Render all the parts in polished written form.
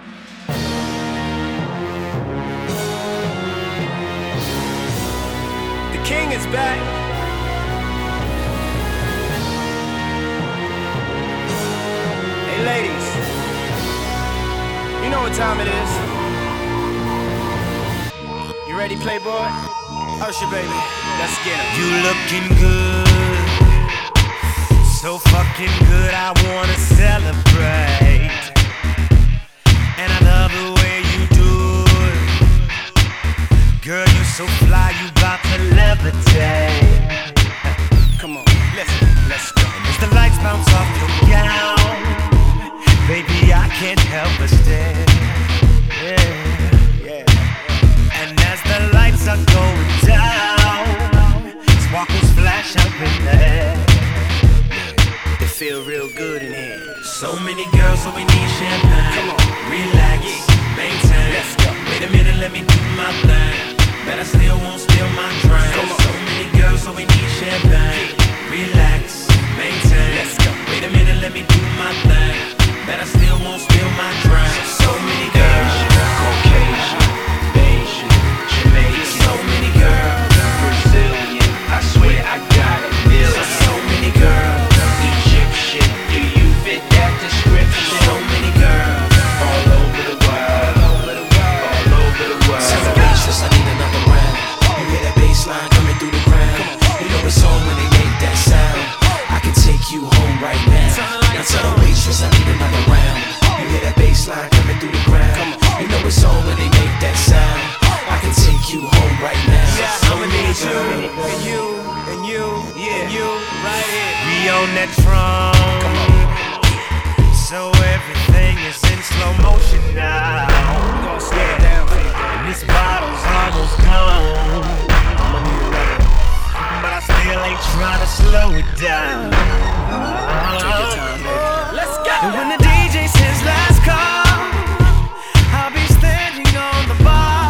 The king is back. Hey ladies, you know what time it is. You ready, Playboy? Usher, baby, let's get it. You looking good, so fucking good, I wanna celebrate. And I love the way you do it. Girl, you so fly, you bout to levitate. Come on, let's go. And as the lights bounce off your gown, baby, I can't help but stare. Yeah. And as the lights are going down, sparkles flash up in the air. It feel real good in here. So many girls, so we need champagne. Come on, relax, maintain. Let's go. Wait a minute, let me do my thing. Bet I still won't spill my drink. Come on. So many girls, so we need champagne. Relax, maintain. Let's go. Wait a minute, let me do my thing. Bet I still won't spill my drink. So many girls, Caucasian, Asian, Jamaican, so many girls, Brazilian, I swear I got a million. so many girls, Egyptian, do you fit that description? so many girls. All over the world, all over the world. Celebrations, I need another round. You hear that bass line coming through the ground. You know it's on when they make that sound. I can take you home right now. Now tell the waitress I need another round. You hear that bass line coming through the ground. You know it's on when they make that sound. I can take you home right now. I'ma need you, and you, and you, and you, right here. We on that throne, so everything is in slow motion now. We gonna slow it down for you, baby. And this bottle's almost gone, I'ma need another. but I still ain't trying to slow it down. Take your time, baby. Let's go. And when the DJ says last call, I'll be standing on the bar.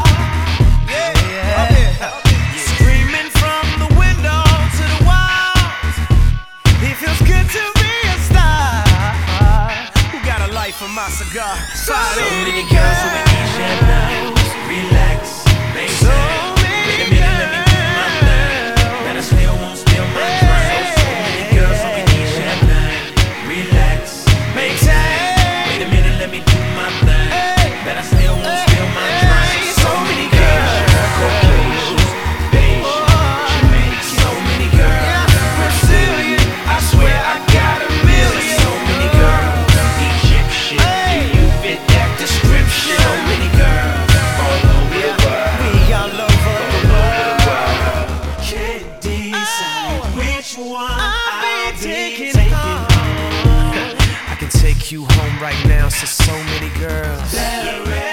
Up here. Screaming from the window to the walls. It feels good to be a star. Who got a light for my cigar? So many girls, so we need champagne. Relax, maintain. Wait a minute, let me do my thing. But I still won't spill my drink. So many girls, so we need champagne. Relax, maintain. Wait a minute, let me do my thing. But I still won't spill my drink. So many girls, Caucasian, Asian, Jamaican, so many girls. Brazilian, I swear I got a million. So many girls, Egyptian, do you fit that description? so many girls. All over the world, We all over the world. world. Can't decide which one I'll be taking home. I can take you home right now, so many girls.